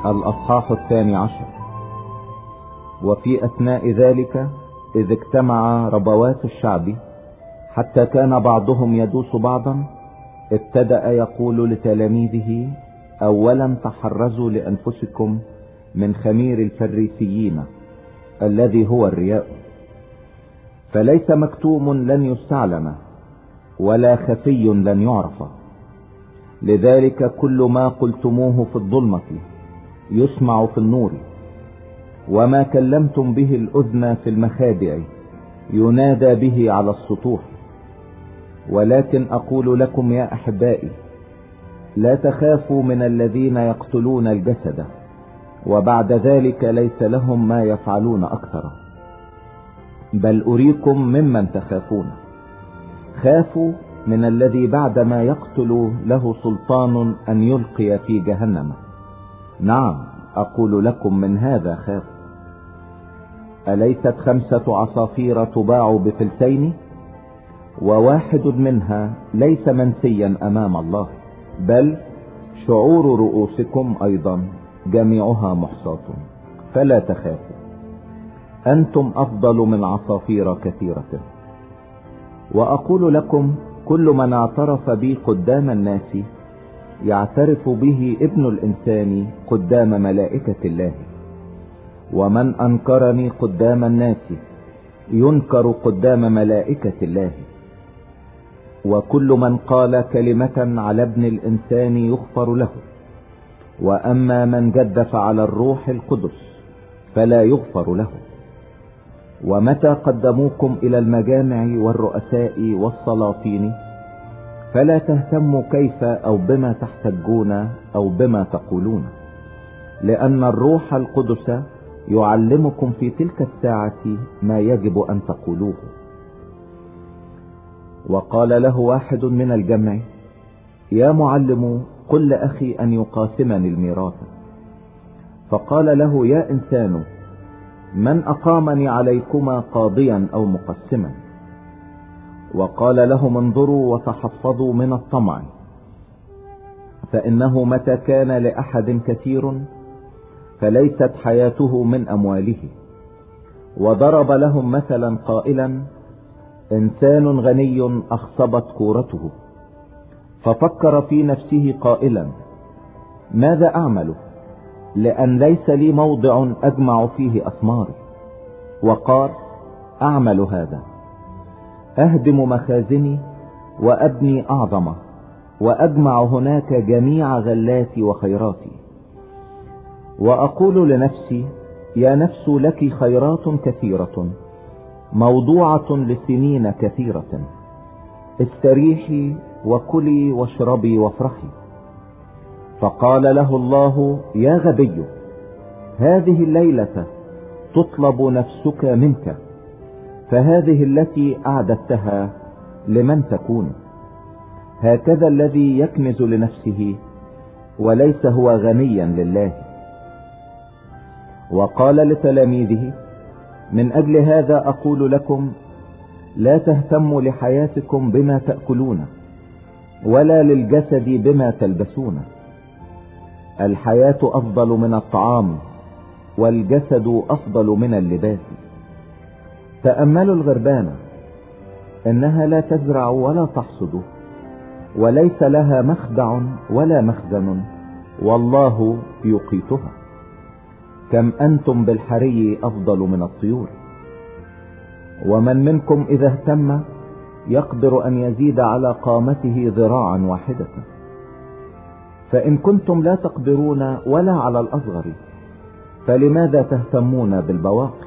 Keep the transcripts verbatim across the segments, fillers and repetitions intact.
الأصحاح الثاني عشر. وفي أثناء ذلك إذ اجتمع ربوات الشعب حتى كان بعضهم يدوس بعضا، ابتدأ يقول لتلاميذه: أولا تحرزوا لأنفسكم من خمير الفريسيين الذي هو الرياء، فليس مكتوم لن يستعلم ولا خفي لن يعرف. لذلك كل ما قلتموه في الظلمة يسمع في النور، وما كلمتم به الأذن في المخادع ينادى به على السطوح. ولكن أقول لكم يا أحبائي، لا تخافوا من الذين يقتلون الجسد، وبعد ذلك ليس لهم ما يفعلون أكثر، بل أريكم ممن تخافون. خافوا من الذي بعدما يقتل له سلطان أن يلقي في جهنم. نعم أقول لكم من هذا خافوا. أليست خمسة عصافير تباع بفلسين، وواحد منها ليس منسيا أمام الله؟ بل شعور رؤوسكم أيضا جميعها محصاة. فلا تخافوا، أنتم أفضل من عصافير كثيرة. وأقول لكم كل من اعترف بي قدام الناس يعترف به ابن الإنسان قدام ملائكة الله، ومن أنكرني قدام الناس ينكر قدام ملائكة الله. وكل من قال كلمة على ابن الإنسان يغفر له، وأما من جدف على الروح القدس فلا يغفر له. ومتى قدموكم إلى المجامع والرؤساء والسلاطين فلا تهتموا كيف أو بما تحتجون أو بما تقولون، لأن الروح القدس يعلمكم في تلك الساعة ما يجب أن تقولوه. وقال له واحد من الجمع: يا معلم، قل لأخي أن يقاسمني الميراث. فقال له: يا إنسان، من أقامني عليكما قاضيا أو مقسما؟ وقال لهم: انظروا وتحفظوا من الطمع، فإنه متى كان لأحد كثير فليست حياته من أمواله. وضرب لهم مثلا قائلا: إنسان غني أخصبت كورته، ففكر في نفسه قائلا: ماذا أعمل لأن ليس لي موضع أجمع فيه أثماري؟ وقال: أعمل هذا، أهدم مخازني وأبني أعظم، وأجمع هناك جميع غلاتي وخيراتي، وأقول لنفسي: يا نفس لك خيرات كثيرة موضوعة لسنين كثيرة، استريحي وكلي واشربي وافرحي. فقال له الله: يا غبي، هذه الليلة تطلب نفسك منك، فهذه التي أعددتها لمن تكون؟ هكذا الذي يكنز لنفسه وليس هو غنيا لله. وقال لتلاميذه: من أجل هذا أقول لكم، لا تهتموا لحياتكم بما تأكلون، ولا للجسد بما تلبسون. الحياة أفضل من الطعام، والجسد أفضل من اللباس. تأملوا الغربانة، إنها لا تزرع ولا تحصد، وليس لها مخدع ولا مخزن، والله يقيتها. كم أنتم بالحري أفضل من الطيور. ومن منكم إذا اهتم يقدر أن يزيد على قامته ذراعا واحدة. فإن كنتم لا تقدرون ولا على الأصغر، فلماذا تهتمون بالبواقي؟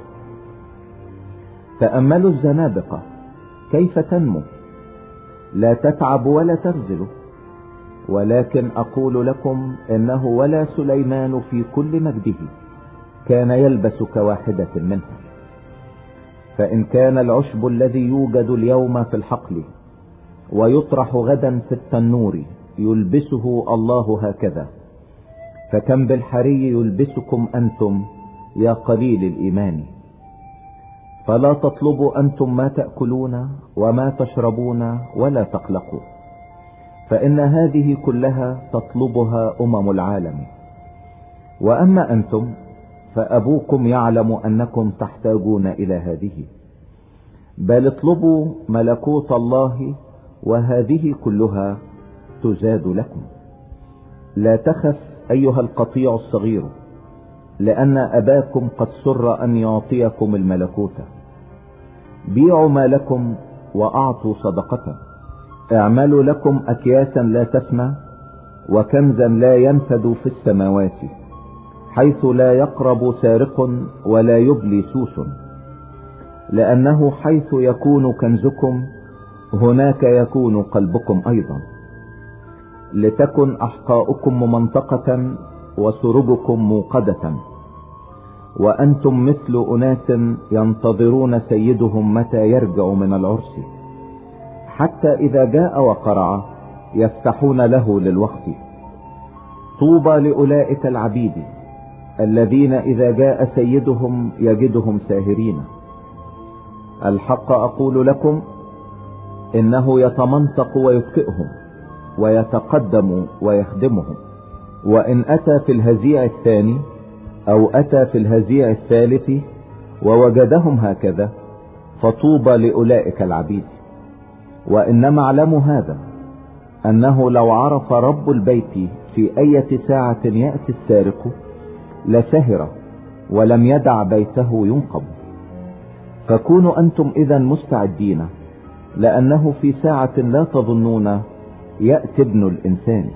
تأملوا الزنابقة كيف تنمو، لا تتعب ولا تغزل. ولكن أقول لكم إنه ولا سليمان في كل مجده كان يلبس كواحدة منها. فإن كان العشب الذي يوجد اليوم في الحقل ويطرح غدا في التنور يلبسه الله هكذا، فكم بالحري يلبسكم أنتم يا قليل الإيمان. فلا تطلبوا أنتم ما تأكلون وما تشربون، ولا تقلقوا، فإن هذه كلها تطلبها أمم العالم. واما انتم فابوكم يعلم انكم تحتاجون الى هذه، بل اطلبوا ملكوت الله وهذه كلها تزاد لكم. لا تخف ايها القطيع الصغير، لان اباكم قد سر ان يعطيكم الملكوت. بيعوا ما لكم واعطوا صدقة، اعملوا لكم اكياسا لا تفنى وكنزا لا ينفد في السماوات، حيث لا يقرب سارق ولا يبلي سوس، لانه حيث يكون كنزكم هناك يكون قلبكم ايضا. لتكن احقاؤكم ممنطقة وسرجكم موقدة، وانتم مثل اناس ينتظرون سيدهم متى يرجع من العرس، حتى اذا جاء وقرع يفتحون له للوقت. طوبى لأولئك العبيد الذين اذا جاء سيدهم يجدهم ساهرين. الحق اقول لكم انه يتمنطق ويكفئهم ويتقدم ويخدمهم. وان اتى في الهزيع الثاني او اتى في الهزيع الثالث ووجدهم هكذا فطوبى لأولئك العبيد. وانما اعلموا هذا، انه لو عرف رب البيت في اية ساعة يأتي السارق لسهر ولم يدع بيته ينقب. فكونوا انتم اذا مستعدين، لانه في ساعة لا تظنون يأتي ابن الانسان.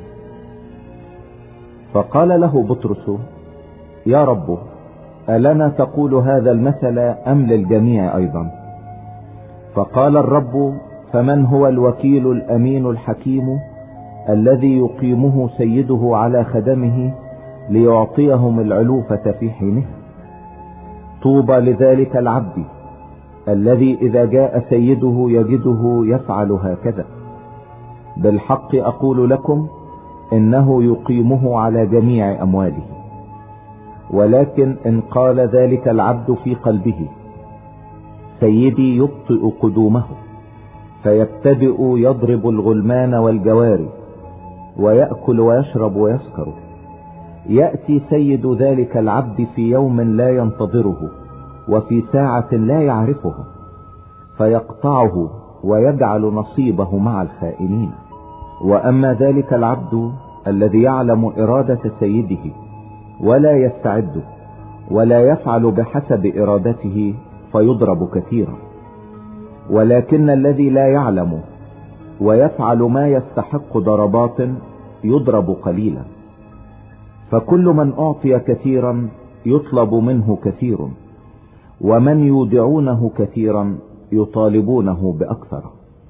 فقال له بطرس: يا رب، ألنا تقول هذا المثل ام للجميع ايضا؟ فقال الرب: فمن هو الوكيل الامين الحكيم الذي يقيمه سيده على خدمه ليعطيهم العلوفة في حينها؟ طوبى لذلك العبد الذي اذا جاء سيده يجده يفعل هكذا. بالحق اقول لكم انه يقيمه على جميع امواله. ولكن ان قال ذلك العبد في قلبه: سيدي يبطئ قدومه، فيبتدئ يضرب الغلمان والجواري ويأكل ويشرب ويسكر، يأتي سيد ذلك العبد في يوم لا ينتظره وفي ساعة لا يعرفه، فيقطعه ويجعل نصيبه مع الخائنين. واما ذلك العبد الذي يعلم ارادة سيده ولا يستعد ولا يفعل بحسب ارادته فيضرب كثيرا. ولكن الذي لا يعلم ويفعل ما يستحق ضربات يضرب قليلا. فكل من اعطي كثيرا يطلب منه كثير، ومن يودعونه كثيرا يطالبونه باكثر.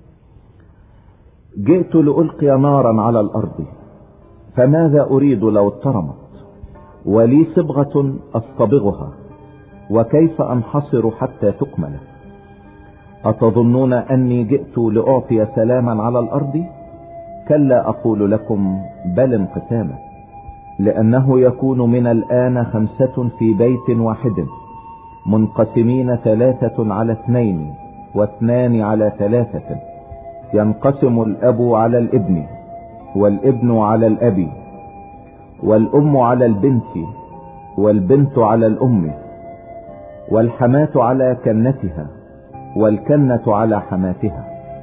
جئت لألقي نارا على الارض، فماذا اريد لو اضطرمت؟ ولي صبغة اصطبغها، وكيف انحصر حتى تكمل؟ اتظنون اني جئت لاعطي سلاما على الارض؟ كلا اقول لكم، بل انقساما. لانه يكون من الان خمسة في بيت واحد منقسمين ثلاثة على اثنين واثنان على ثلاثة، ينقسم الاب على الابن والابن على الاب والام على البنت والبنت على الام والحماة على كنتها والكنة على حماتها.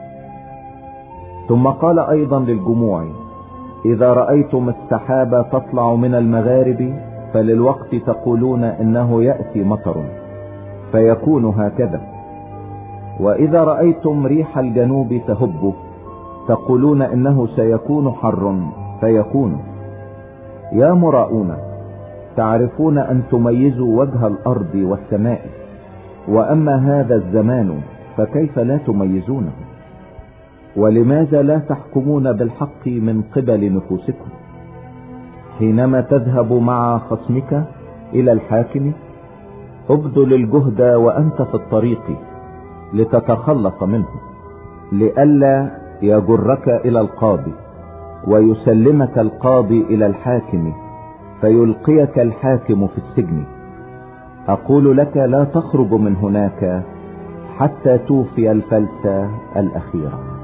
ثم قال ايضا للجموع: اذا رأيتم السحابة تطلع من المغارب فللوقت تقولون انه يأتي مطر، فيكون هكذا. واذا رأيتم ريح الجنوب تهب تقولون انه سيكون حر، فيكون. يا مراؤون، تعرفون ان تميزوا وجه الارض والسماء، واما هذا الزمان فكيف لا تميزونه؟ ولماذا لا تحكمون بالحق من قبل نفوسكم؟ حينما تذهب مع خصمك الى الحاكم ابذل الجهد وانت في الطريق لتتخلص منه، لئلا يجرك الى القاضي ويسلمك القاضي الى الحاكم فيلقيك الحاكم في السجن. اقول لك: لا تخرج من هناك حتى توفي الفلسة الاخيرة.